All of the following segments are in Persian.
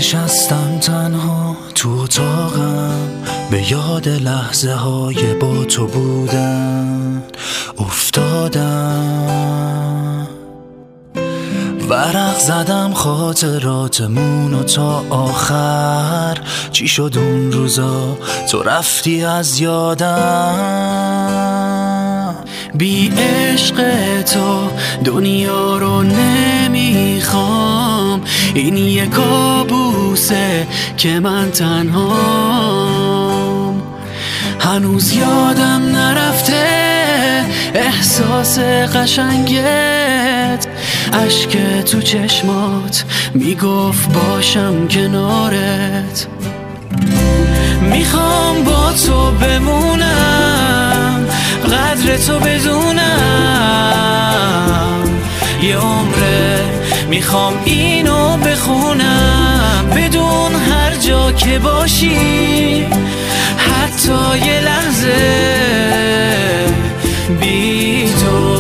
نشستم تنها تو اتاقم، به یاد لحظه های با تو بودن افتادم. ورق زدم خاطراتمون و تا آخر چی شد اون روزا تو رفتی از یادم. بی عشق تو دنیا رو نمیخوام، این یه کابوسه که من تنهام. هنوز یادم نرفته احساس قشنگت، اشک تو چشمات میگفت باشم کنارت. میخوام با تو بمونم، قدر تو بدونم، یه عمره میخوام اینو بخونم. بدون هر جا که باشی، حتی یه لحظه بی تو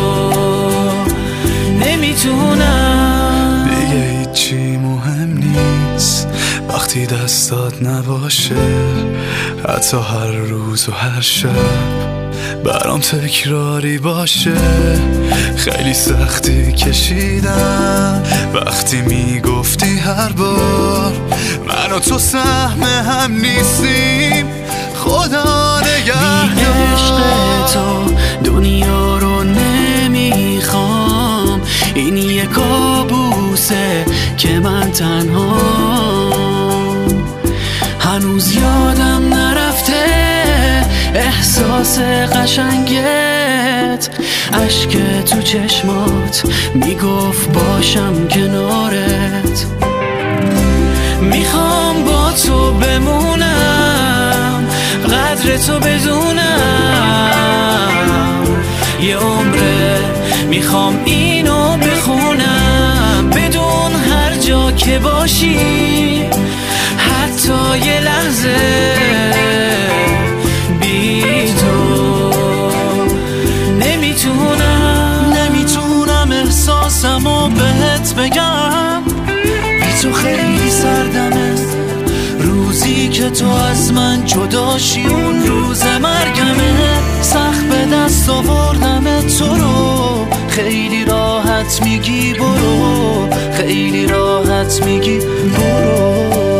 نمیتونم. دیگه هیچی مهم نیست وقتی دستات نباشه، حتی هر روز و هر شب برام تکراری باشه. خیلی سختی کشیدم وقتی میگفتی هر بار من و تو سهم هم نیستیم، خدا نگهدار. بی عشق تو دنیا رو نمیخوام، این یه کابوسه که من تنهام. هنوز یادم نرفته احساس قشنگت، اشک تو چشمات میگفت باشم کنارت. میخوام با تو بمونم، قدر تو بدونم، یه عمره میخوام اینو بخونم. بدون هر جا که باشی، حتی یه لحظه بی تو نمیتونم احساسمو بهت بگم. بی تو خیلی سردمه، روزی که تو از من جداشی اون روز مرگمه. سخت به دست آوردم تو رو، خیلی راحت میگی برو، خیلی راحت میگی برو.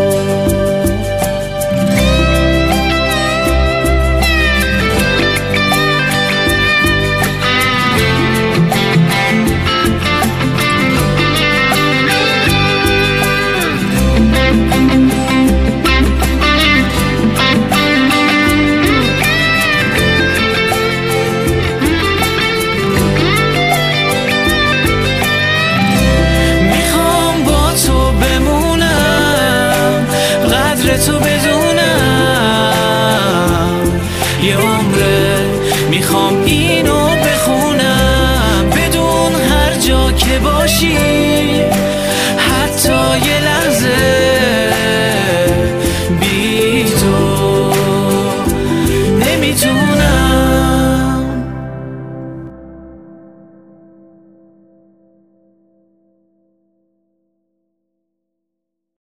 تو بدونم، یه عمره میخوام اینو بخونم. بدون هر جا که باشی،